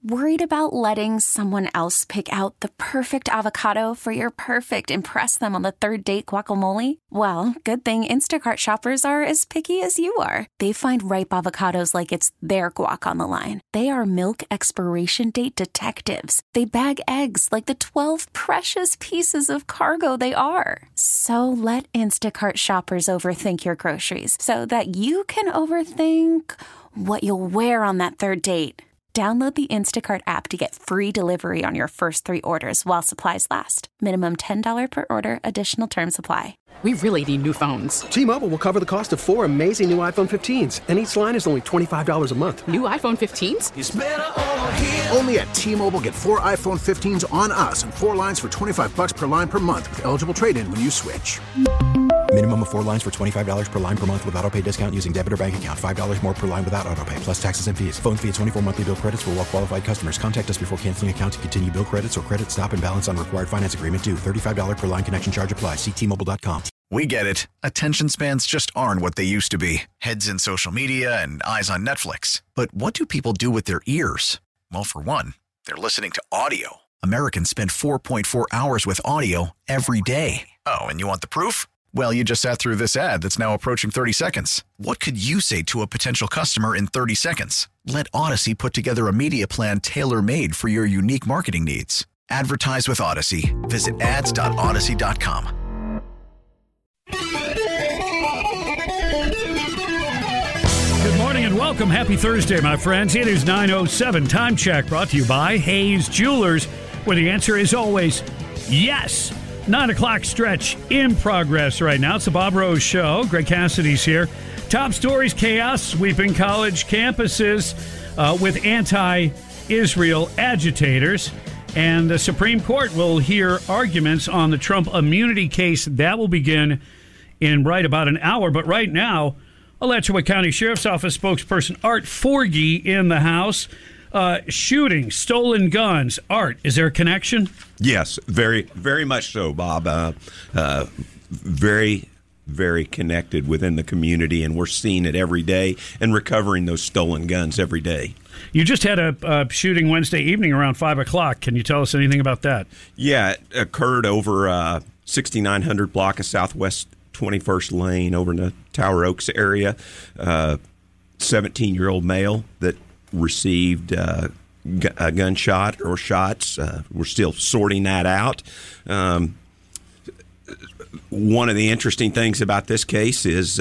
Worried about letting someone else pick out the perfect avocado for your perfect impress them on the third date guacamole? Well, good thing Instacart shoppers are as picky as you are. They find ripe avocados like it's their guac on the line. They are milk expiration date detectives. They bag eggs like the 12 precious pieces of cargo they are. So let Instacart shoppers overthink your groceries so that you can overthink what you'll wear on that third date. Download the Instacart app to get free delivery on your first 3 orders while supplies last. Minimum $10 per order. Additional terms apply. We really need new phones. T-Mobile will cover the cost of 4 amazing new iPhone 15s, and each line is only $25 a month. New iPhone 15s? It's better over here. Only at T-Mobile, get 4 iPhone 15s on us and 4 lines for $25 per line per month with eligible trade-in when you switch. Minimum of 4 lines for $25 per line per month with autopay discount using debit or bank account. $5 more per line without autopay, plus taxes and fees. Phone fee at 24 monthly bill credits for well-qualified customers. Contact us before canceling account to continue bill credits or credit stop and balance on required finance agreement due. $35 per line connection charge applies. See T-Mobile.com. We get it. Attention spans just aren't what they used to be. Heads in social media and eyes on Netflix. But what do people do with their ears? Well, for one, they're listening to audio. Americans spend 4.4 hours with audio every day. Oh, and you want the proof? Well, you just sat through this ad that's now approaching 30 seconds. What could you say to a potential customer in 30 seconds? Let Odyssey put together a media plan tailor-made for your unique marketing needs. Advertise with Odyssey. Visit ads.odyssey.com. Good morning and welcome. Happy Thursday, my friends. It is 9:07. Time check brought to you by Hayes Jewelers, where the answer is always yes. 9 o'clock stretch in progress right now. It's the Bob Rose Show. Greg Cassidy's here. Top stories: chaos sweeping college campuses with anti-Israel agitators. And the Supreme Court will hear arguments on the Trump immunity case. That will begin in right about an hour. But right now, Alachua County Sheriff's Office spokesperson Art Forgy in the House. Shooting, stolen guns. Art, is there a connection? Yes, very, very much so, Bob. Very, very connected within the community, and we're seeing it every day and recovering those stolen guns every day. You just had a shooting Wednesday evening around 5 o'clock. Can you tell us anything about that? Yeah, it occurred over 6900 block of Southwest 21st Lane over in the Tower Oaks area. 17-year-old male that received a gunshot or shots. We're still sorting that out. One of the interesting things about this case is,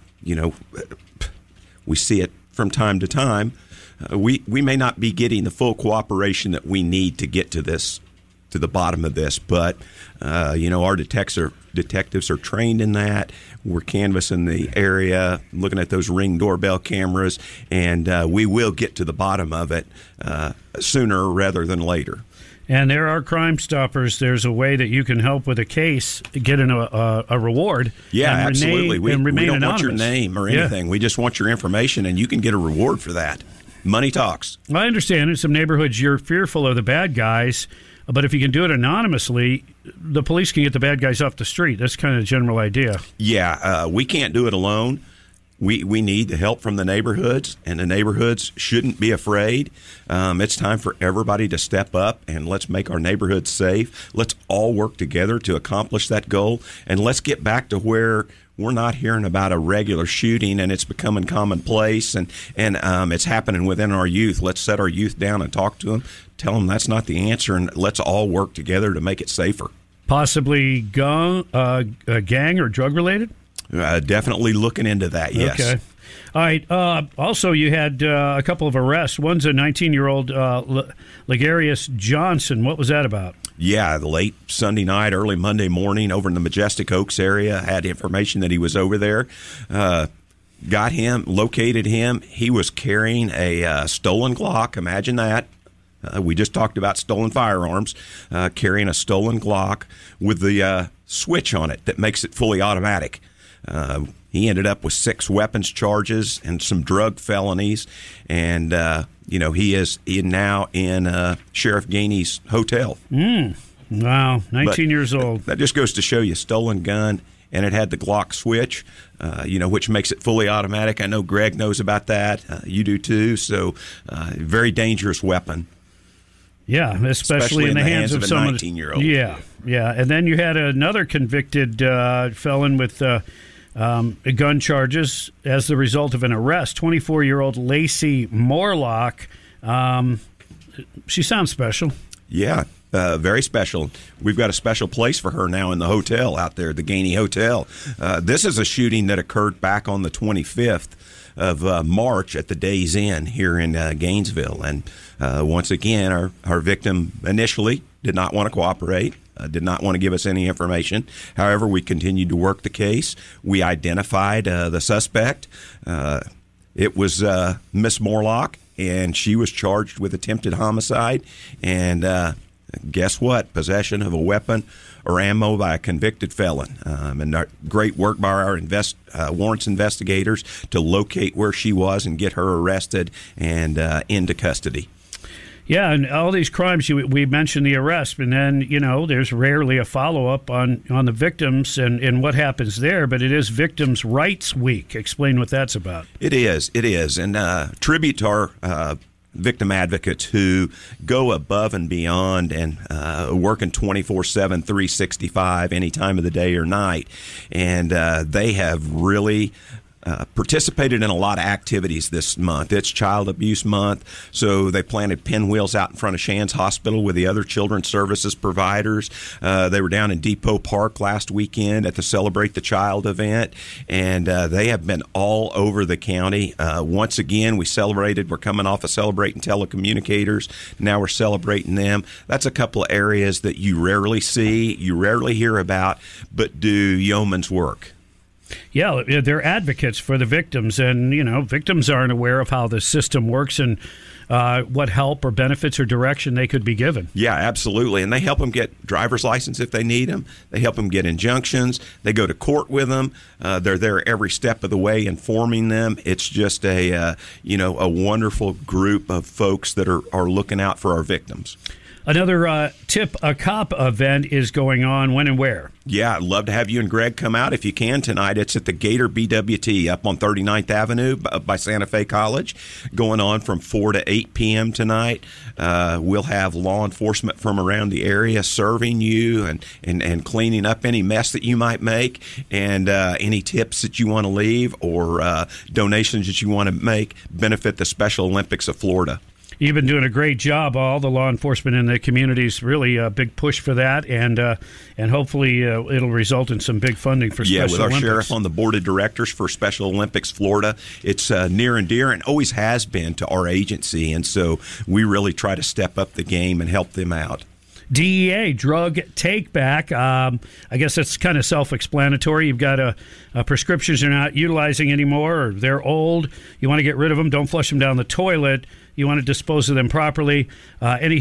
we see it from time to time. We may not be getting the full cooperation that we need to get to the bottom of this, but our detectives are trained in that. We're canvassing the area, looking at those Ring doorbell cameras, and we will get to the bottom of it sooner rather than later. And there are Crime Stoppers. There's a way that you can help with a case, get a reward. Yeah, absolutely. We don't anonymous. want your name or anything. Yeah. We just want your information, and you can get a reward for that. Money talks. I understand in some neighborhoods you're fearful of the bad guys, but if you can do it anonymously, the police can get the bad guys off the street. That's kind of the general idea. Yeah, we can't do it alone. We need the help from the neighborhoods, and the neighborhoods shouldn't be afraid. It's time for everybody to step up, and let's make our neighborhoods safe. Let's all work together to accomplish that goal, and let's get back to where we're not hearing about a regular shooting and it's becoming commonplace, and it's happening within our youth. Let's set our youth down and talk to them, tell them that's not the answer, and let's all work together to make it safer. Possibly gang or drug-related? Definitely looking into that, yes. Okay. All right. Also, you had a couple of arrests. One's a 19-year-old Legarius Johnson. What was that about? Yeah, the late Sunday night, early Monday morning over in the Majestic Oaks area. Had information that he was over there. Got him, located him. He was carrying a stolen Glock. Imagine that. We just talked about stolen firearms. Carrying a stolen Glock with the switch on it that makes it fully automatic. He ended up with 6 weapons charges and some drug felonies, and he is now in Sheriff Gainey's hotel. Wow, 19 years old. That just goes to show you, stolen gun, and it had the Glock switch, which makes it fully automatic. I know Greg knows about that. You do too. So, very dangerous weapon. Yeah, especially in the hands of a someone 19-year-old. Yeah. And then you had another convicted felon with gun charges as the result of an arrest. 24-year-old Lacey Morlock. She sounds special. Yeah, very special. We've got a special place for her now in the hotel out there, the Gainey Hotel. This is a shooting that occurred back on the 25th of March at the Days Inn here in Gainesville. And once again, our victim initially did not want to cooperate, did not want to give us any information. However, we continued to work the case. We identified the suspect. It was Miss Morlock, and she was charged with attempted homicide. And guess what? Possession of a weapon or ammo by a convicted felon. And great work by our warrants investigators to locate where she was and get her arrested and into custody. Yeah, and all these crimes, we mentioned the arrest, and then, there's rarely a follow-up on the victims and what happens there, but it is Victims' Rights Week. Explain what that's about. It is. And tribute to our victim advocates who go above and beyond and working 24/7, 365, any time of the day or night. And they have really participated in a lot of activities this month. It's Child Abuse Month, so they planted pinwheels out in front of Shands Hospital with the other children's services providers. They were down in Depot Park last weekend at the Celebrate the Child event, and they have been all over the county. Once again, we're coming off of celebrating telecommunicators. Now we're celebrating them. That's a couple of areas that you rarely see, you rarely hear about, but do yeoman's work. Yeah, they're advocates for the victims, and, victims aren't aware of how the system works and what help or benefits or direction they could be given. Yeah, absolutely, and they help them get driver's license if they need them. They help them get injunctions. They go to court with them. They're there every step of the way informing them. It's just a wonderful group of folks that are looking out for our victims. Another Tip a Cop event is going on. When and where? Yeah, I'd love to have you and Greg come out if you can tonight. It's at the Gator BWT up on 39th Avenue by Santa Fe College, going on from 4 to 8 p.m. tonight. We'll have law enforcement from around the area serving you and cleaning up any mess that you might make, and any tips that you want to leave or donations that you want to make benefit the Special Olympics of Florida. You've been doing a great job. All the law enforcement in the community is really a big push for that, and hopefully it'll result in some big funding for Special Olympics. Yeah, with our sheriff on the board of directors for Special Olympics Florida, it's near and dear and always has been to our agency, and so we really try to step up the game and help them out. DEA, drug take back. I guess that's kind of self-explanatory. You've got prescriptions you're not utilizing anymore, or they're old. You want to get rid of them. Don't flush them down the toilet. You want to dispose of them properly. Any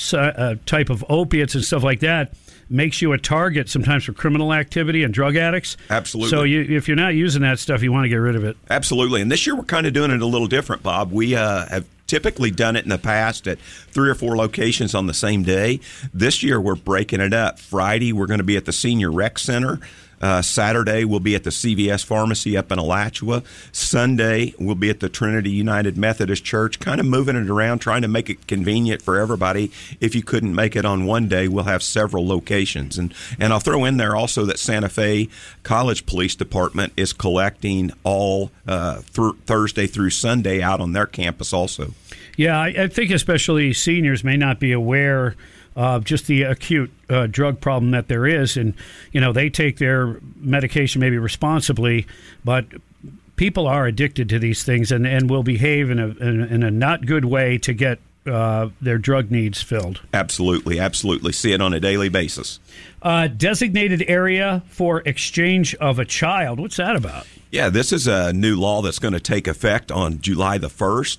type of opiates and stuff like that makes you a target sometimes for criminal activity and drug addicts. Absolutely. So if you're not using that stuff, you want to get rid of it. Absolutely. And this year we're kind of doing it a little different, Bob. We have typically done it in the past at 3 or 4 locations on the same day. This year we're breaking it up. Friday we're going to be at the Senior Rec Center. Saturday we'll be at the CVS Pharmacy up in Alachua. Sunday we'll be at the Trinity United Methodist Church, kind of moving it around, trying to make it convenient for everybody. If you couldn't make it on one day, we'll have several locations. And I'll throw in there also that Santa Fe College Police Department is collecting all Thursday through Sunday out on their campus also. Yeah, I think especially seniors may not be aware of just the acute drug problem that there is. And, they take their medication maybe responsibly, but people are addicted to these things and will behave in a not good way to get their drug needs filled. Absolutely. See it on a daily basis. Designated area for exchange of a child. What's that about? Yeah, this is a new law that's going to take effect on July the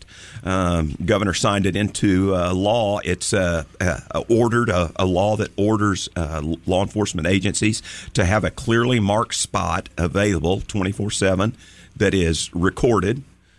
1st. Governor signed it into law. It's ordered a law that orders law enforcement agencies to have a clearly marked spot available 24/7 that is recorded,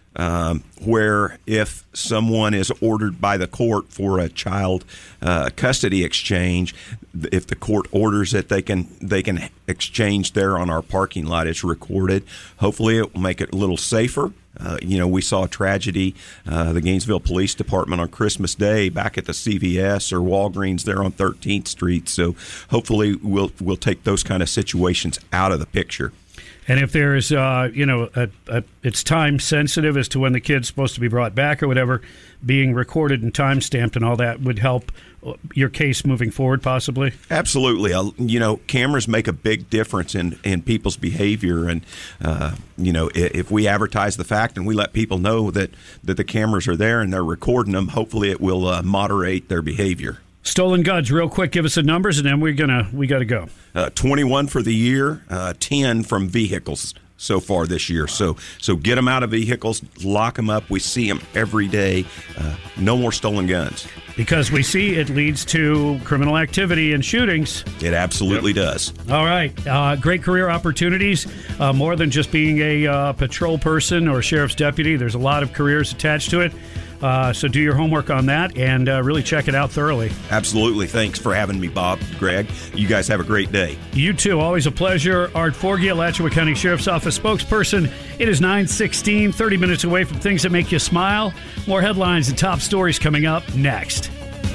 where if someone is ordered by the court for a child custody exchange, if the court orders it, they can exchange there on our parking lot. It's recorded. Hopefully it will make it a little safer. We saw a tragedy, the Gainesville Police Department on Christmas Day back at the CVS or Walgreens there on 13th Street. So hopefully we'll take those kind of situations out of the picture. And if there's, it's time sensitive as to when the kid's supposed to be brought back or whatever, being recorded and time stamped and all that would help your case moving forward, possibly? Absolutely. Cameras make a big difference in people's behavior. And, if we advertise the fact and we let people know that the cameras are there and they're recording them, hopefully it will moderate their behavior. Stolen goods, real quick, give us the numbers, and then we got to go. 21 for the year, 10 from vehicles so far this year. So get them out of vehicles, lock them up. We see them every day. No more stolen guns. Because we see it leads to criminal activity and shootings. It absolutely does. All right. Great career opportunities. More than just being a patrol person or sheriff's deputy. There's a lot of careers attached to it. So do your homework on that and really check it out thoroughly. Absolutely. Thanks for having me, Bob, Greg. You guys have a great day. You too. Always a pleasure. Art Forgy, Alachua County Sheriff's Office spokesperson. It is 9:16, 30 minutes away from things that make you smile. More headlines and top stories coming up next.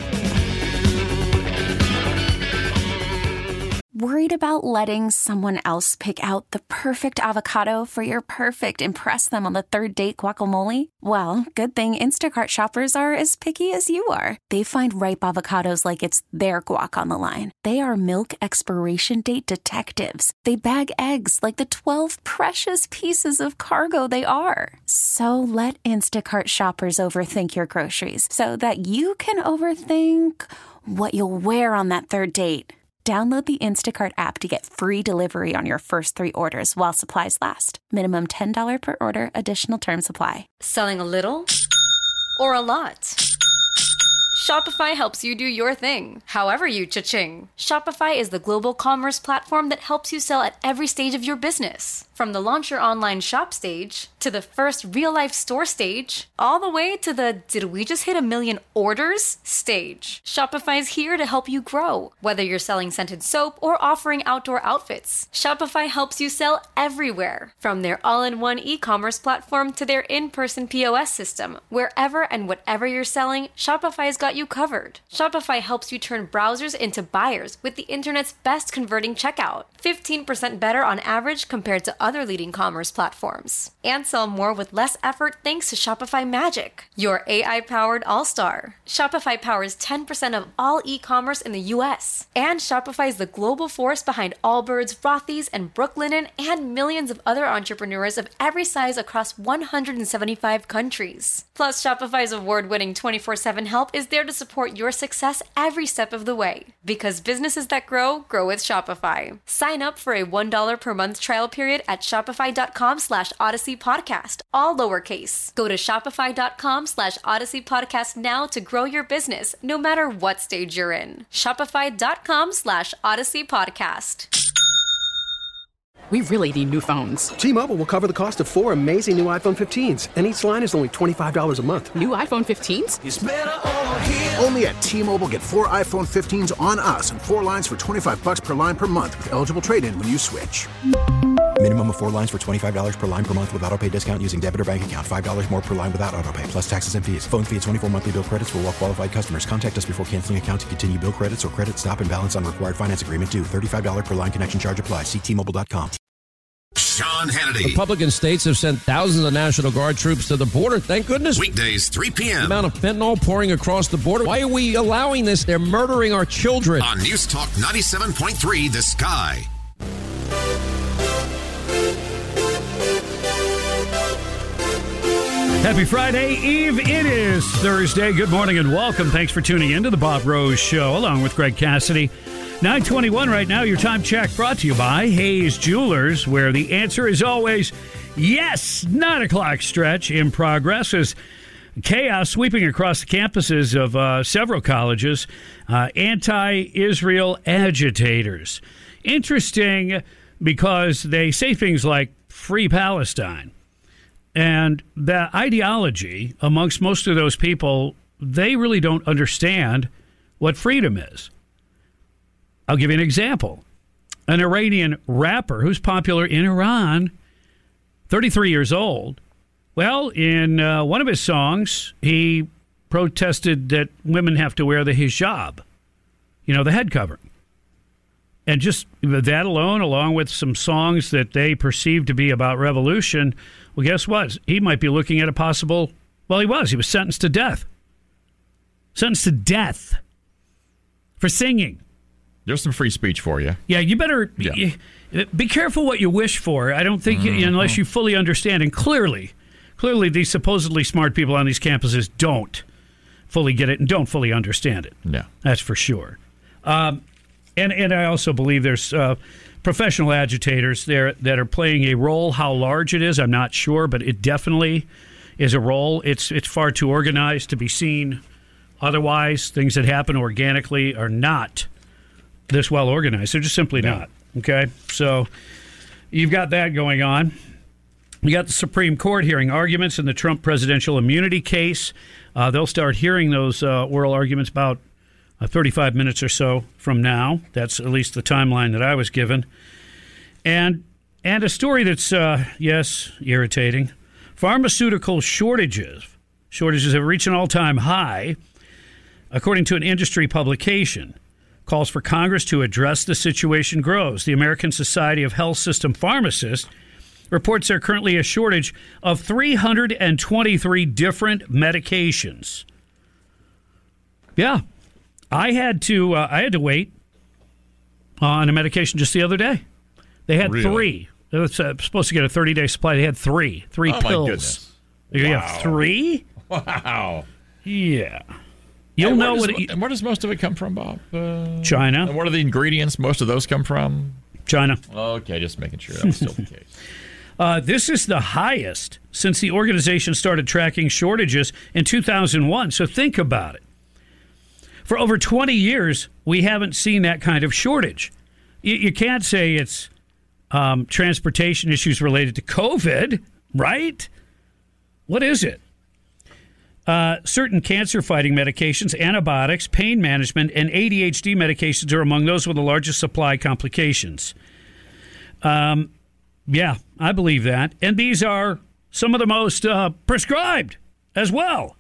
Worried about letting someone else pick out the perfect avocado for your perfect impress them on the third date guacamole? Well, good thing Instacart shoppers are as picky as you are. They find ripe avocados like it's their guac on the line. They are milk expiration date detectives. They bag eggs like the 12 precious pieces of cargo they are. So let Instacart shoppers overthink your groceries so that you can overthink what you'll wear on that third date. Download the Instacart app to get free delivery on your first 3 orders while supplies last. Minimum $10 per order. Additional terms apply. Selling a little or a lot? Shopify helps you do your thing, however you cha-ching. Shopify is the global commerce platform that helps you sell at every stage of your business. From the launch your online shop stage, to the first real-life store stage, all the way to the did we just hit 1 million orders stage. Shopify's here to help you grow. Whether you're selling scented soap or offering outdoor outfits, Shopify helps you sell everywhere. From their all-in-one e-commerce platform to their in-person POS system, wherever and whatever you're selling, Shopify's got you covered. Shopify helps you turn browsers into buyers with the internet's best converting checkout. 15% better on average compared to other leading commerce platforms. And sell more with less effort thanks to Shopify Magic, your AI-powered all-star. Shopify powers 10% of all e-commerce in the U.S. And Shopify is the global force behind Allbirds, Rothy's, and Brooklinen, and millions of other entrepreneurs of every size across 175 countries. Plus, Shopify's award-winning 24/7 help is there to support your success every step of the way. Because businesses that grow with Shopify. Sign up for a $1 per month trial period at shopify.com/Odyssey Podcast, all lowercase. Go to shopify.com/Odyssey Podcast now to grow your business, no matter what stage you're in. Shopify.com/Odyssey Podcast. We really need new phones. T-Mobile will cover the cost of 4 amazing new iPhone 15s, and each line is only $25 a month. New iPhone 15s? It's better over here. Only at T-Mobile, get 4 iPhone 15s on us and 4 lines for $25 per line per month with eligible trade-in when you switch. Minimum of 4 lines for $25 per line per month with autopay discount using debit or bank account. $5 more per line without autopay, plus taxes and fees. Phone fee at 24 monthly bill credits for well-qualified customers. Contact us before canceling account to continue bill credits or credit stop and balance on required finance agreement due. $35 per line connection charge applies. See T-Mobile.com. Sean Hannity. Republican states have sent thousands of National Guard troops to the border. Thank goodness. Weekdays, 3 p.m. The amount of fentanyl pouring across the border. Why are we allowing this? They're murdering our children. On News Talk 97.3, The Sky. Happy Friday Eve. It is Thursday. Good morning and welcome. Thanks for tuning in to the Bob Rose Show along with Greg Cassidy. 9:21 right now. Your time check brought to you by Hayes Jewelers, where the answer is always yes. 9 o'clock stretch in progress as chaos sweeping across the campuses of several colleges. Anti-Israel agitators. Interesting because they say things like free Palestine. And the ideology amongst most of those people, they really don't understand what freedom is. I'll give you an example. An Iranian rapper who's popular in Iran, 33 years old, Well, in one of his songs, he protested that women have to wear the hijab, the head covering. And just that alone, along with some songs that they perceive to be about revolution, well, guess what? He might be looking at a possible... Well, he was sentenced to death. Sentenced to death for singing. There's some free speech for you. Yeah, you better be careful what you wish for. I don't think, unless you fully understand, and clearly these supposedly smart people on these campuses don't fully get it and don't fully understand it. Yeah. That's for sure. And I also believe there's professional agitators there that are playing a role. How large it is, I'm not sure, but it definitely is a role. It's far too organized to be seen otherwise. Things that happen organically are not this well organized. They're just simply not. Okay? So you've got that going on. You got the Supreme Court hearing arguments in the Trump presidential immunity case. They'll start hearing those oral arguments about 35 minutes or so from now. That's at least the timeline that I was given. And a story that's, irritating. Pharmaceutical shortages have reached an all-time high, according to an industry publication. Calls for Congress to address the situation grows. The American Society of Health System Pharmacists reports there currently a shortage of 323 different medications. Yeah. I had to wait on a medication just the other day. They had three. They were supposed to get a 30-day supply. They had three pills. My goodness. You have three? Wow. Yeah. You'll know where does most of it come from, Bob? China. And what are the ingredients most of those come from? China. Okay, just making sure that was still the case. This is the highest since the organization started tracking shortages in 2001. So think about it. For over 20 years, we haven't seen that kind of shortage. You can't say it's transportation issues related to COVID, right? What is it? Certain cancer-fighting medications, antibiotics, pain management, and ADHD medications are among those with the largest supply complications. Yeah, I believe that. And these are some of the most prescribed as well.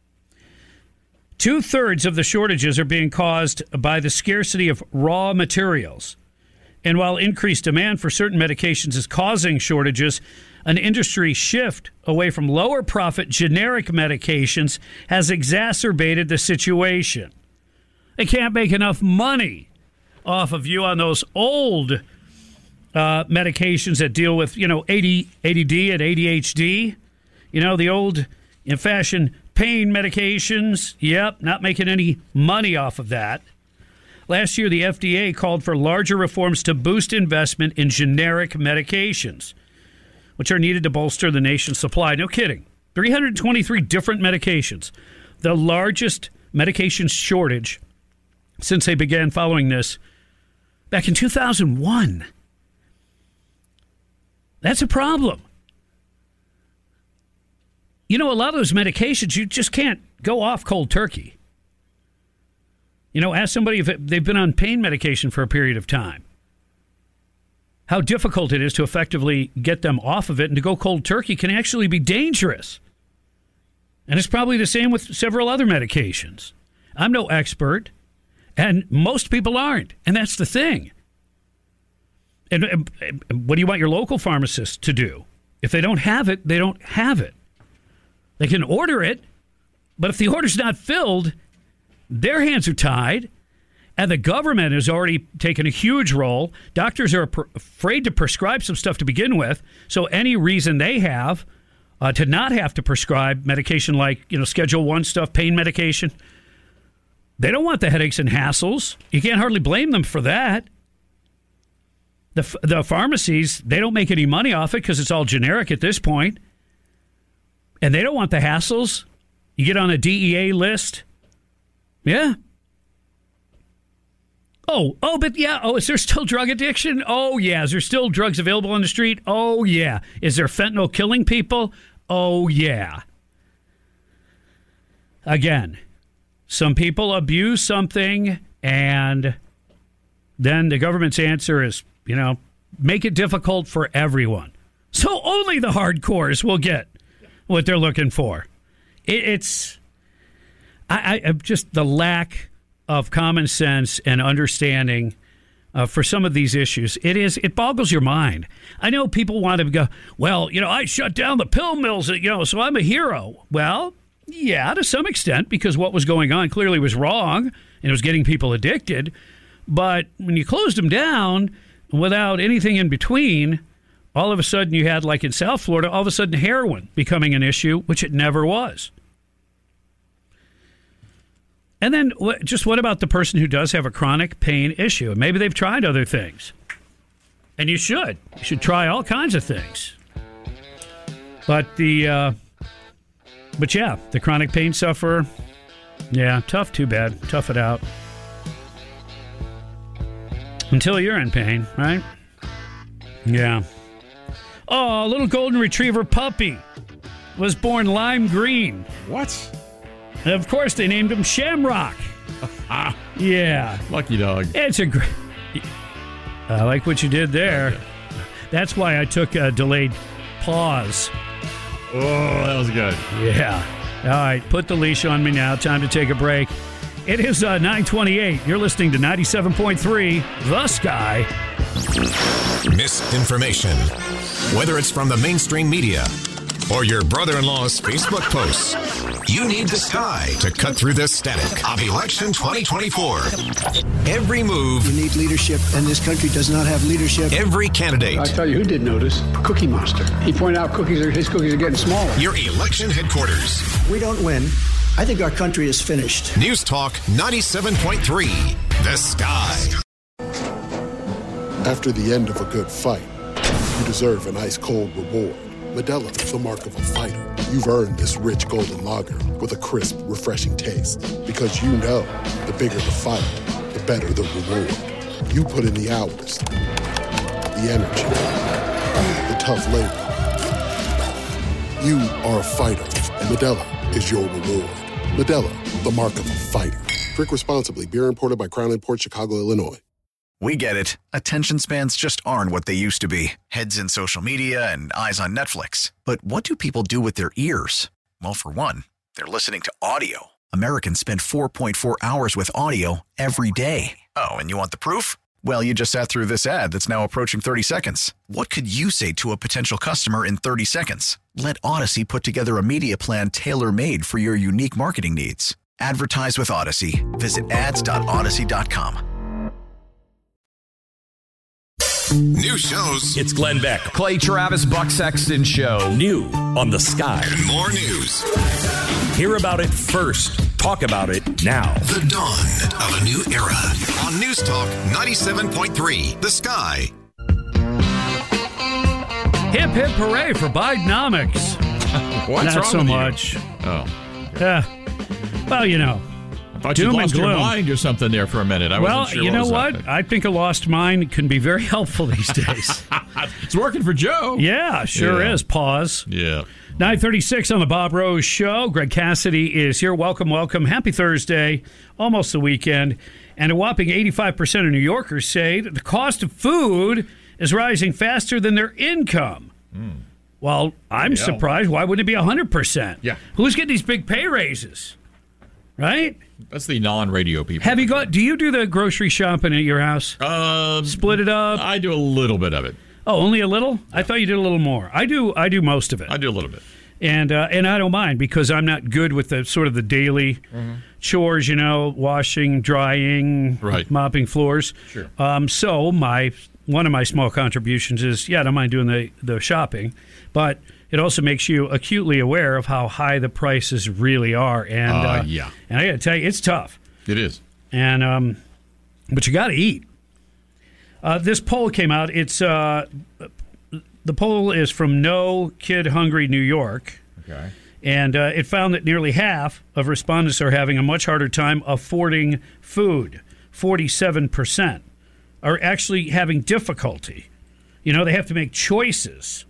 2/3 of the shortages are being caused by the scarcity of raw materials. And while increased demand for certain medications is causing shortages, an industry shift away from lower profit generic medications has exacerbated the situation. They can't make enough money off of you on those old medications that deal with, ADD and ADHD. The old fashioned pain medications. Yep, not making any money off of that. Last year, the FDA called for larger reforms to boost investment in generic medications, which are needed to bolster the nation's supply. No kidding. 323 different medications. The largest medication shortage since they began following this back in 2001. That's a problem. A lot of those medications, you just can't go off cold turkey. Ask somebody if they've been on pain medication for a period of time. How difficult it is to effectively get them off of it, and to go cold turkey can actually be dangerous. And it's probably the same with several other medications. I'm no expert, and most people aren't, and that's the thing. And what do you want your local pharmacist to do? If they don't have it, they don't have it. They can order it, but if the order's not filled, their hands are tied, and the government has already taken a huge role. Doctors are afraid to prescribe some stuff to begin with, so any reason they have to not have to prescribe medication like, Schedule 1 stuff, pain medication, they don't want the headaches and hassles. You can't hardly blame them for that. The pharmacies, they don't make any money off it because it's all generic at this point. And they don't want the hassles. You get on a DEA list. Yeah. Is there still drug addiction? Oh, yeah. Is there still drugs available on the street? Oh, yeah. Is there fentanyl killing people? Oh, yeah. Again, some people abuse something, and then the government's answer is, make it difficult for everyone. So only the hardcores will get what they're looking for. It's just the lack of common sense and understanding for some of these issues. It boggles your mind. I know people want to go, well, I shut down the pill mills, so I'm a hero. Well, yeah, to some extent, because what was going on clearly was wrong and it was getting people addicted. But when you closed them down without anything in between, all of a sudden you had, like in South Florida, all of a sudden heroin becoming an issue, which it never was. And then what about the person who does have a chronic pain issue? Maybe they've tried other things. And you should. You should try all kinds of things. But the chronic pain sufferer, tough, too bad. Tough it out. Until you're in pain, right? Yeah. Oh, a little golden retriever puppy was born lime green. What? And of course, they named him Shamrock. Yeah. Lucky dog. It's a great... I like what you did there. Okay. That's why I took a delayed pause. Oh, that was good. Yeah. All right, put the leash on me now. Time to take a break. It is 9:28. You're listening to 97.3 The Sky. Misinformation. Whether it's from the mainstream media or your brother-in-law's Facebook posts, you need The Sky to cut through the static of election 2024. Every move. You need leadership, and this country does not have leadership. Every candidate. I'll tell you who did notice. Cookie Monster. He pointed out his cookies are getting smaller. Your election headquarters. We don't win. I think our country is finished. News Talk 97.3. The Sky. After the end of a good fight, you deserve an ice-cold reward. Modelo, the mark of a fighter. You've earned this rich golden lager with a crisp, refreshing taste. Because you know, the bigger the fight, the better the reward. You put in the hours, the energy, the tough labor. You are a fighter, and Modelo is your reward. Modelo, the mark of a fighter. Drink responsibly. Beer imported by Crown Imports, Chicago, Illinois. We get it. Attention spans just aren't what they used to be. Heads in social media and eyes on Netflix. But what do people do with their ears? Well, for one, they're listening to audio. Americans spend 4.4 hours with audio every day. Oh, and you want the proof? Well, you just sat through this ad that's now approaching 30 seconds. What could you say to a potential customer in 30 seconds? Let Odyssey put together a media plan tailor-made for your unique marketing needs. Advertise with Odyssey. Visit ads.odyssey.com. New shows. It's Glenn Beck. Clay Travis, Buck Sexton Show. New on The Sky. And more news. Hear about it first. Talk about it now. The dawn of a new era. On News Talk 97.3. The Sky. Hip, hip, hooray for Bidenomics. What's Not wrong so with much. You? Oh. Well, you know. I thought you lost your mind or something there for a minute. I wasn't sure you know what? Happening. I think a lost mind can be very helpful these days. It's working for Joe. Yeah, sure is. Pause. Yeah. 9:36 on the Bob Rose Show. Greg Cassidy is here. Welcome, welcome. Happy Thursday. Almost the weekend. And a whopping 85% of New Yorkers say that the cost of food is rising faster than their income. Well, I'm surprised. Why wouldn't it be 100%? Yeah. Who's getting these big pay raises? Right? That's the non-radio people. Have you got? Do you do the grocery shopping at your house? Split it up. I do a little bit of it. Oh, only a little? Yeah. I thought you did a little more. I do most of it. I do a little bit, and I don't mind because I'm not good with the sort of the daily chores. You know, washing, drying, mopping floors. Sure. So one of my small contributions is I don't mind doing the shopping, but it also makes you acutely aware of how high the prices really are. And and I got to tell you, it's tough. It is. And but you got to eat. This poll came out. It's the poll is from No Kid Hungry New York. Okay. And it found that nearly half of respondents are having a much harder time affording food. 47% are actually having difficulty. You know, they have to make choices.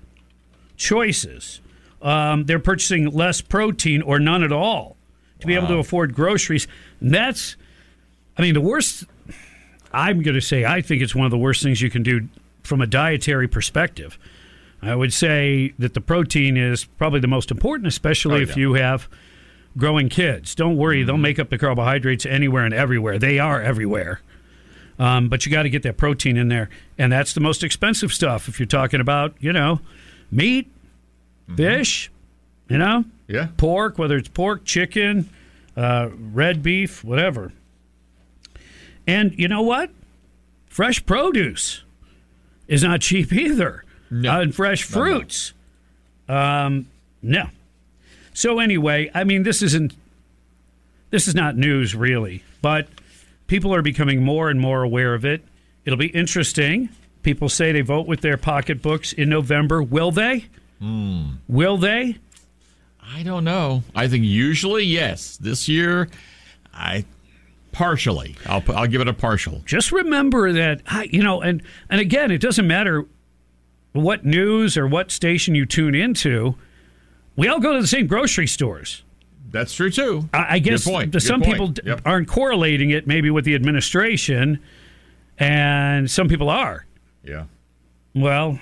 They're purchasing less protein or none at all to be able to afford groceries. And that's, the worst, I'm going to say, I think it's one of the worst things you can do from a dietary perspective. I would say that the protein is probably the most important, especially if you have growing kids. Don't worry, they'll make up the carbohydrates anywhere and everywhere. They are everywhere. But you got to get that protein in there. And that's the most expensive stuff. If you're talking about, meat, fish, pork, whether it's pork, chicken, red beef, whatever. And you know what? Fresh produce is not cheap either. No. And fresh fruits. No. So anyway, I mean, this is not news really, but people are becoming more and more aware of it. It'll be interesting. People say they vote with their pocketbooks in November. Will they? Will they? I don't know. I think usually yes. This year, partially. I'll give it a partial. Just remember that, and again, it doesn't matter what news or what station you tune into. We all go to the same grocery stores. That's true, too. I guess some people aren't correlating it maybe with the administration, and some people are. Yeah. Well,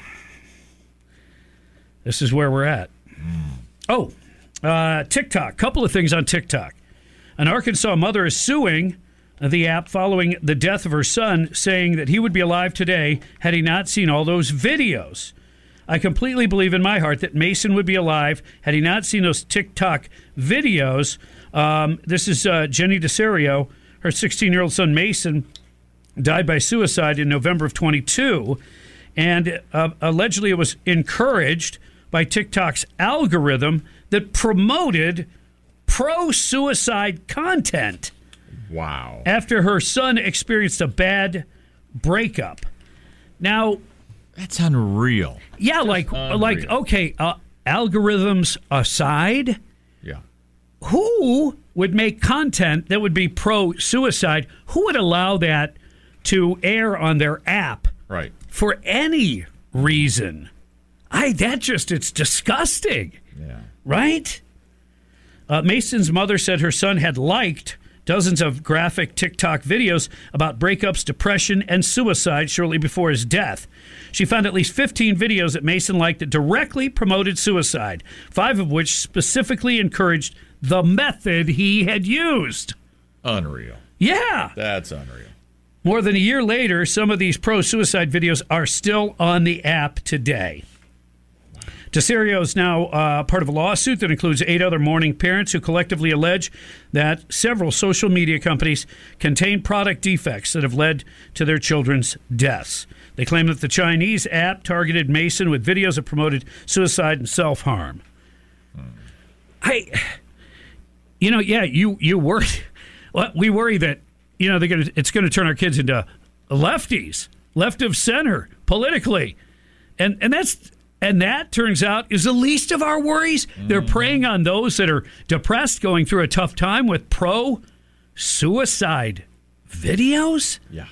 this is where we're at. TikTok. Couple of things on TikTok. An Arkansas mother is suing the app following the death of her son, saying that he would be alive today had he not seen all those videos. I completely believe in my heart that Mason would be alive had he not seen those TikTok videos. This is Jenny DeSario. Her 16-year-old son Mason died by suicide in November of 22, and allegedly it was encouraged by TikTok's algorithm that promoted pro-suicide content. Wow. After her son experienced a bad breakup. Now, that's unreal. Yeah, algorithms aside, who would make content that would be pro-suicide? Who would allow that to air on their app? Right. For any reason? It's disgusting. Yeah. Right? Mason's mother said her son had liked dozens of graphic TikTok videos about breakups, depression, and suicide shortly before his death. She found at least 15 videos that Mason liked that directly promoted suicide, 5 of which specifically encouraged the method he had used. Unreal. Yeah. That's unreal. More than a year later, some of these pro-suicide videos are still on the app today. DeSario is now part of a lawsuit that includes 8 other mourning parents who collectively allege that several social media companies contain product defects that have led to their children's deaths. They claim that the Chinese app targeted Mason with videos that promoted suicide and self-harm. You worry. Well, we worry that it's going to turn our kids into lefties, left of center politically, and that turns out is the least of our worries. They're preying on those that are depressed, going through a tough time with pro-suicide videos. Yeah.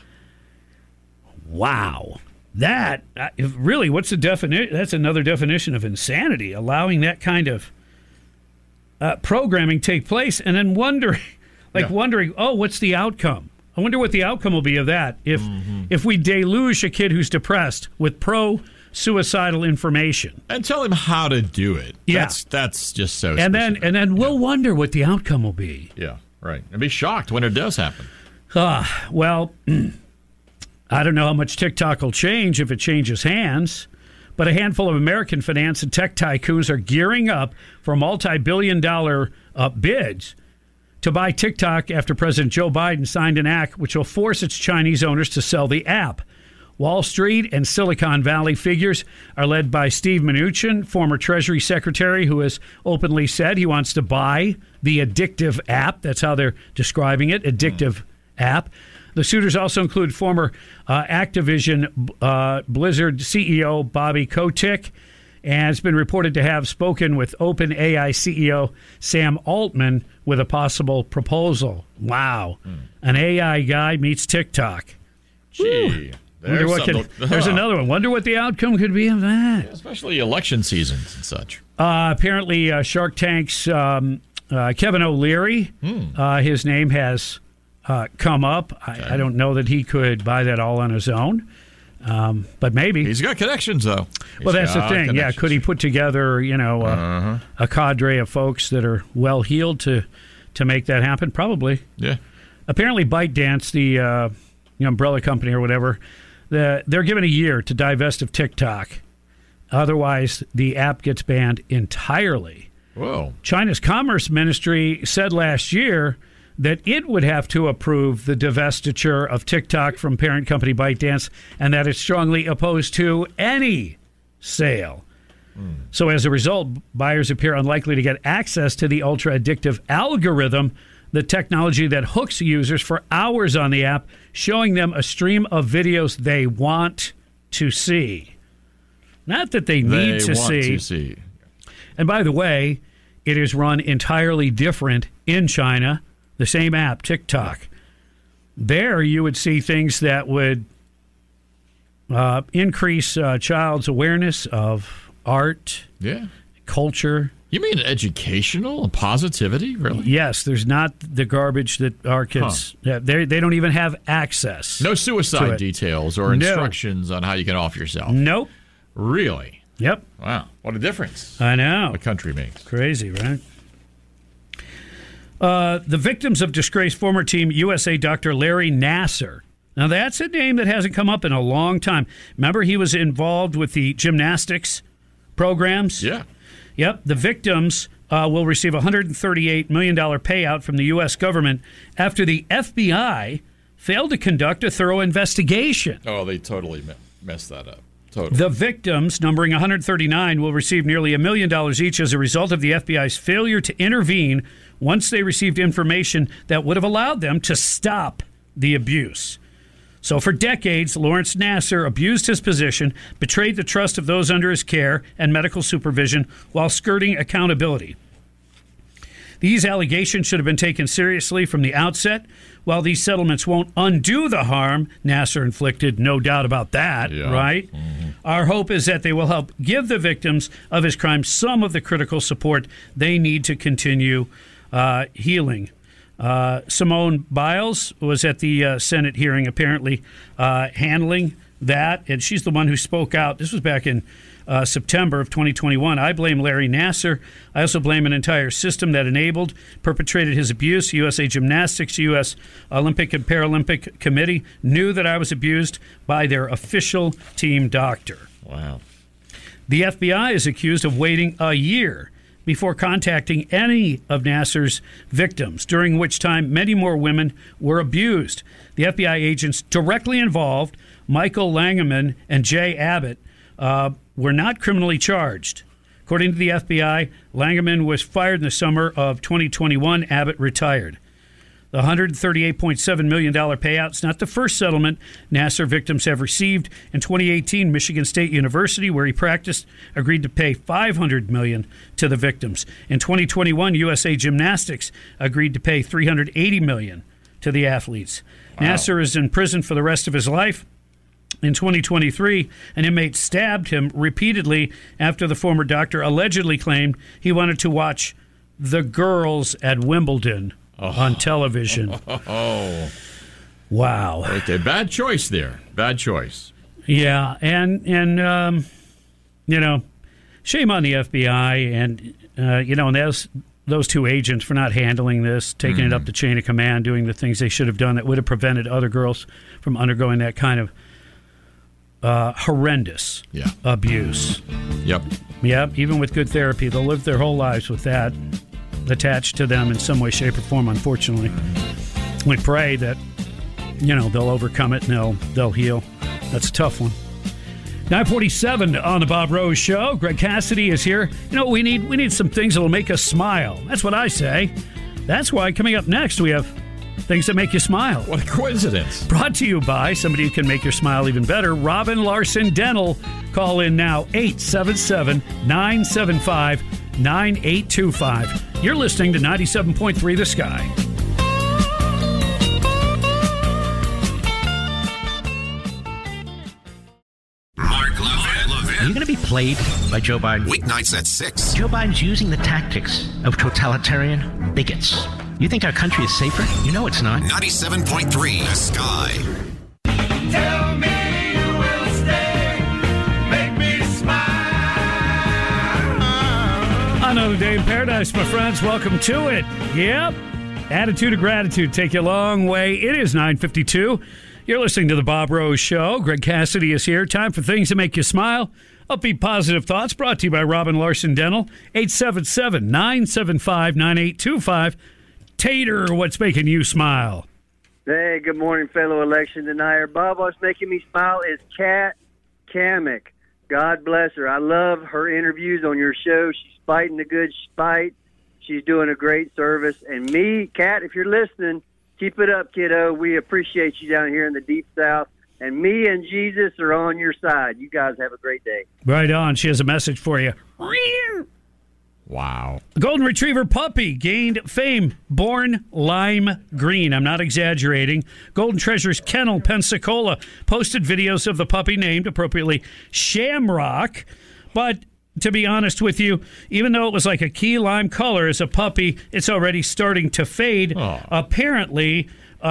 Wow. That really, what's the definition? That's another definition of insanity, allowing that kind of programming take place and then wondering, what's the outcome? I wonder what the outcome will be of that if we deluge a kid who's depressed with pro-suicidal information and tell him how to do it. Yeah. That's just so and specific. then we'll wonder what the outcome will be. Yeah, right. And be shocked when it does happen. Well, I don't know how much TikTok will change if it changes hands, but a handful of American finance and tech tycoons are gearing up for multi-billion-dollar bids to buy TikTok after President Joe Biden signed an act which will force its Chinese owners to sell the app. Wall Street and Silicon Valley figures are led by Steve Mnuchin, former Treasury Secretary, who has openly said he wants to buy the addictive app. That's how they're describing it, addictive app. The suitors also include former Activision Blizzard CEO Bobby Kotick, and it's been reported to have spoken with OpenAI CEO Sam Altman with a possible proposal. Wow. An AI guy meets TikTok. Gee. There's another one. Wonder what the outcome could be of that. Yeah, especially election seasons and such. Apparently, Shark Tank's Kevin O'Leary, his name has come up. I don't know that he could buy that all on his own. But maybe. He's got connections, though. Well, that's the thing. Yeah, could he put together, a cadre of folks that are well-heeled to make that happen? Probably. Yeah. Apparently, ByteDance, the umbrella company or whatever, they're given a year to divest of TikTok. Otherwise, the app gets banned entirely. Whoa. China's Commerce Ministry said last year that it would have to approve the divestiture of TikTok from parent company ByteDance, and that it's strongly opposed to any sale. So as a result, buyers appear unlikely to get access to the ultra-addictive algorithm, the technology that hooks users for hours on the app, showing them a stream of videos they want to see. Not that they need to see. And by the way, it is run entirely different in China. The same app, TikTok. There you would see things that would increase child's awareness of art, culture. You mean educational positivity, really? Yes, there's not the garbage that our kids they don't even have access. No suicide details or instructions on how you get off yourself. Nope. Really? Yep. Wow, what a difference. I know. The country makes. Crazy, right? The victims of disgraced former Team USA Dr. Larry Nassar. Now, that's a name that hasn't come up in a long time. Remember, he was involved with the gymnastics programs? Yeah. Yep. The victims will receive a $138 million payout from the U.S. government after the FBI failed to conduct a thorough investigation. Oh, they totally messed that up. Totally. The victims, numbering 139, will receive nearly $1 million each as a result of the FBI's failure to intervene once they received information that would have allowed them to stop the abuse. So for decades, Lawrence Nassar abused his position, betrayed the trust of those under his care and medical supervision while skirting accountability. These allegations should have been taken seriously from the outset. While these settlements won't undo the harm Nassar inflicted, no doubt about that, right? Mm-hmm. Our hope is that they will help give the victims of his crime some of the critical support they need to continue healing. Simone Biles was at the Senate hearing, apparently handling that, and she's the one who spoke out. This was back in September of 2021. I blame Larry Nassar. I also blame an entire system that enabled, perpetrated his abuse. USA Gymnastics, U.S. Olympic and Paralympic Committee knew that I was abused by their official team doctor. Wow. The FBI is accused of waiting a year before contacting any of Nassar's victims, during which time many more women were abused. The FBI agents directly involved, Michael Langeman and Jay Abbott, were not criminally charged. According to the FBI, Langeman was fired in the summer of 2021. Abbott retired. The $138.7 million payout is not the first settlement Nassar victims have received. In 2018, Michigan State University, where he practiced, agreed to pay $500 million to the victims. In 2021, USA Gymnastics agreed to pay $380 million to the athletes. Wow. Nassar is in prison for the rest of his life. In 2023, an inmate stabbed him repeatedly after the former doctor allegedly claimed he wanted to watch the girls at Wimbledon on television. Wow. Okay, bad choice there. Bad choice. Yeah, and you know, shame on the FBI and and those two agents for not handling this, taking it up the chain of command, doing the things they should have done that would have prevented other girls from undergoing that kind of horrendous abuse. Yep, even with good therapy, they'll live their whole lives with that attached to them in some way, shape, or form, unfortunately. We pray that, they'll overcome it and they'll heal. That's a tough one. 9:47 on the Bob Rose Show. Greg Cassidy is here. We need some things that'll make us smile. That's what I say. That's why coming up next we have things that make you smile. What a coincidence. Brought to you by somebody who can make your smile even better. Robin Larson Dental. Call in now, 877-975-9825. You're listening to 97.3 The Sky. Mark Levin. Are you going to be played by Joe Biden? Weeknights at 6. Joe Biden's using the tactics of totalitarian bigots. You think our country is safer? You know it's not. 97.3 The Sky. Tell me you will Another day in paradise, my friends. Welcome to it. Yep. Attitude of gratitude take you a long way. It is 9:52. You're listening to the Bob Rose Show. Greg Cassidy is here. Time for things that make you smile. Upbeat positive thoughts brought to you by Robin Larson Dental. 877-975-9825. Tater, what's making you smile? Hey, good morning, fellow election denier. Bob, what's making me smile is Kat Kamek. God bless her. I love her interviews on your show. She's fighting the good fight. She's doing a great service. And me, Kat, if you're listening, keep it up, kiddo. We appreciate you down here in the Deep South. And me and Jesus are on your side. You guys have a great day. Right on. She has a message for you. Wow. The Golden Retriever puppy gained fame, born lime green. I'm not exaggerating. Golden Treasure's Kennel, Pensacola, posted videos of the puppy named, appropriately, Shamrock. But to be honest with you, even though it was like a key lime color as a puppy, it's already starting to fade. Oh. Apparently,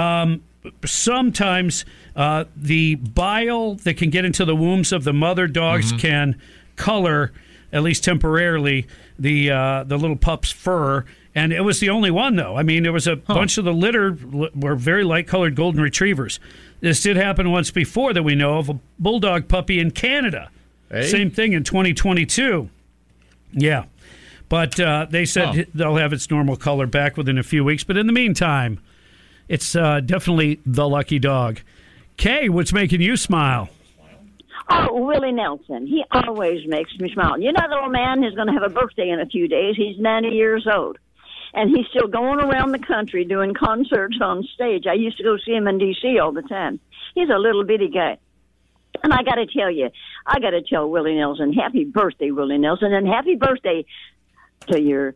sometimes the bile that can get into the wombs of the mother dogs can color, at least temporarily, the little pup's fur. And it was the only one, though. I mean, there was a bunch of the litter were very light-colored golden retrievers. This did happen once before that we know of, a bulldog puppy in Canada. Hey. Same thing in 2022. Yeah. But they said they'll have its normal color back within a few weeks. But in the meantime, it's definitely the lucky dog. Kay, what's making you smile? Oh, Willie Nelson. He always makes me smile. You know, the little man is going to have a birthday in a few days. He's 90 years old. And he's still going around the country doing concerts on stage. I used to go see him in D.C. all the time. He's a little bitty guy. And I got to tell Willie Nelson, happy birthday, Willie Nelson, and happy birthday to your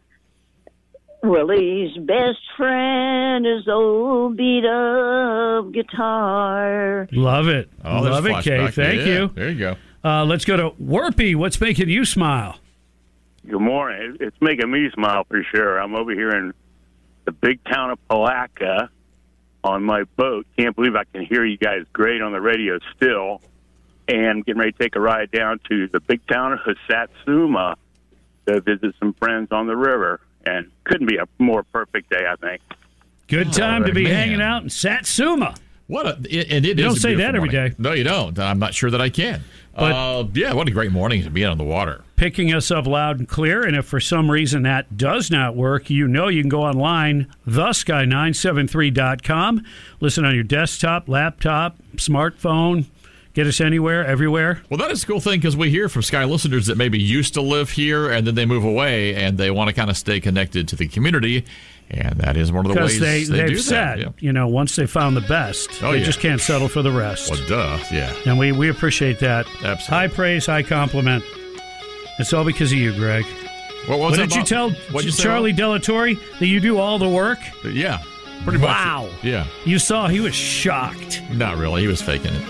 Willie's best friend is old beat-up guitar. Love it. Oh, love it, Kay. Thank you. There you go. Let's go to Warpy. What's making you smile? Good morning. It's making me smile for sure. I'm over here in the big town of Palatka on my boat. Can't believe I can hear you guys great on the radio still. And getting ready to take a ride down to the big town of Satsuma to visit some friends on the river. And couldn't be a more perfect day, I think. Good time to be hanging out in Satsuma. You don't say that every day. No, you don't. I'm not sure that I can. But yeah, what a great morning to be on the water. Picking us up loud and clear, and if for some reason that does not work, you can go online, thesky973.com. Listen on your desktop, laptop, smartphone. Get us anywhere, everywhere. Well, that is a cool thing because we hear from Sky listeners that maybe used to live here and then they move away and they want to kind of stay connected to the community. And that is one of the ways they've do said, that. Yeah. Once they found the best, they just can't settle for the rest. Well, duh, yeah. And we appreciate that. Absolutely. High praise, high compliment. It's all because of you, Greg. What did you tell Charlie Delatorre that you do all the work? Yeah, pretty much. Wow. Yeah. You saw he was shocked. Not really. He was faking it.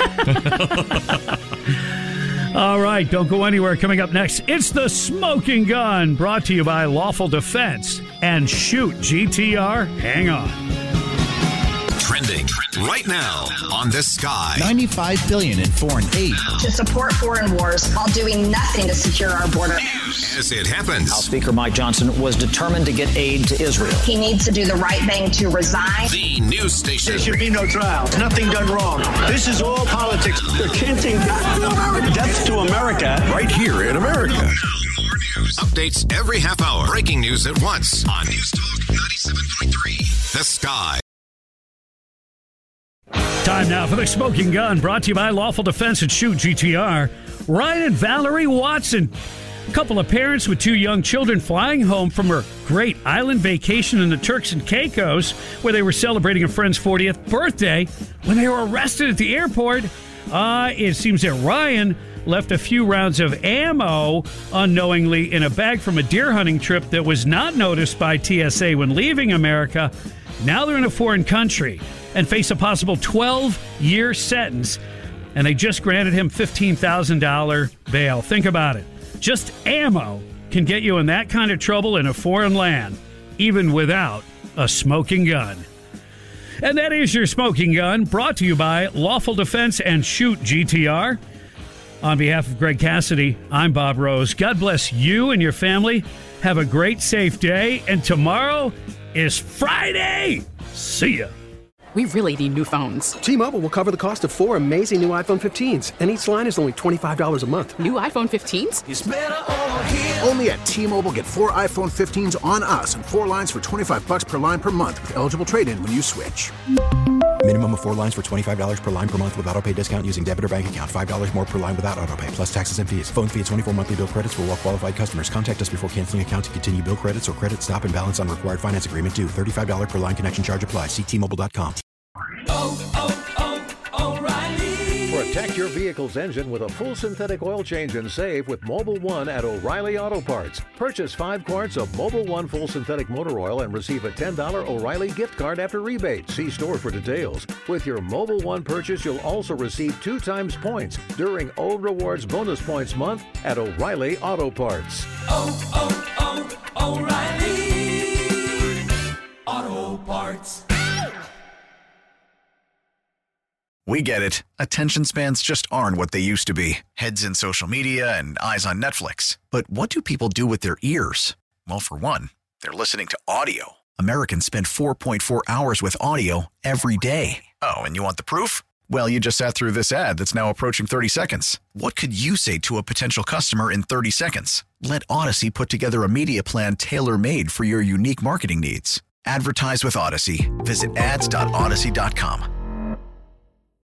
All right, don't go anywhere. Coming up next, it's the Smoking Gun, brought to you by Lawful Defense and Shoot GTR. Hang on. Trending right now on the Sky. $95 billion in foreign aid to support foreign wars while doing nothing to secure our border. As it happens. House Speaker Mike Johnson was determined to get aid to Israel. He needs to do the right thing to resign. The news station. There should be no trial. Nothing done wrong. This is all politics. They're chanting death to America. Right here in America. Updates every half hour. Breaking news at once on News Talk 97.3. The Sky. Time now for the Smoking Gun, brought to you by Lawful Defense and Shoot GTR. Ryan and Valerie Watson, a couple of parents with two young children flying home from her great island vacation in the Turks and Caicos, where they were celebrating a friend's 40th birthday, when they were arrested at the airport. It seems that Ryan left a few rounds of ammo unknowingly in a bag from a deer hunting trip that was not noticed by TSA when leaving America. Now they're in a foreign country and face a possible 12-year sentence, and they just granted him $15,000 bail. Think about it. Just ammo can get you in that kind of trouble in a foreign land, even without a smoking gun. And that is your Smoking Gun, brought to you by Lawful Defense and Shoot GTR. On behalf of Greg Cassidy, I'm Bob Rose. God bless you and your family. Have a great, safe day. And tomorrow is Friday. See ya. We really need new phones. T-Mobile will cover the cost of 4 amazing new iPhone 15s, and each line is only $25 a month. New iPhone 15s? It's better over here. Only at T-Mobile, get 4 iPhone 15s on us and 4 lines for $25 per line per month with eligible trade-in when you switch. Minimum of 4 lines for $25 per line per month with autopay discount using debit or bank account. $5 more per line without autopay, plus taxes and fees. Phone fee at 24 monthly bill credits for well-qualified customers. Contact us before canceling account to continue bill credits or credit stop and balance on required finance agreement due. $35 per line connection charge applies. See T-Mobile.com. O'Reilly. Protect your vehicle's engine with a full synthetic oil change and save with Mobil 1 at O'Reilly Auto Parts. Purchase 5 quarts of Mobil 1 full synthetic motor oil and receive a $10 O'Reilly gift card after rebate. See store for details. With your Mobil 1 purchase, you'll also receive 2 times points during O Rewards Bonus Points Month at O'Reilly Auto Parts. O'Reilly Auto Parts. We get it. Attention spans just aren't what they used to be. Heads in social media and eyes on Netflix. But what do people do with their ears? Well, for one, they're listening to audio. Americans spend 4.4 hours with audio every day. Oh, and you want the proof? Well, you just sat through this ad that's now approaching 30 seconds. What could you say to a potential customer in 30 seconds? Let Odyssey put together a media plan tailor-made for your unique marketing needs. Advertise with Odyssey. Visit ads.odyssey.com.